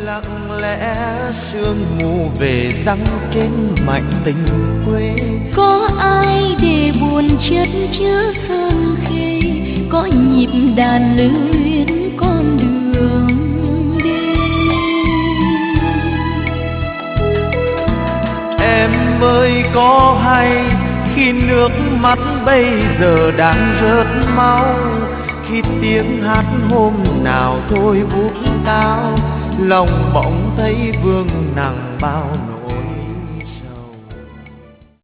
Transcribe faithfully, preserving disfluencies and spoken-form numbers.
Lặng lẽ sương mù về răng trên mảnh tình quê. Có ai để buồn chất chứa hương khê, có nhịp đàn lưu luyến con đường đi. Em ơi có hay khi nước mắt bây giờ đang rớt máu, khi tiếng hát hôm nào thôi vút cao, lòng bỗng thấy vương nặng bao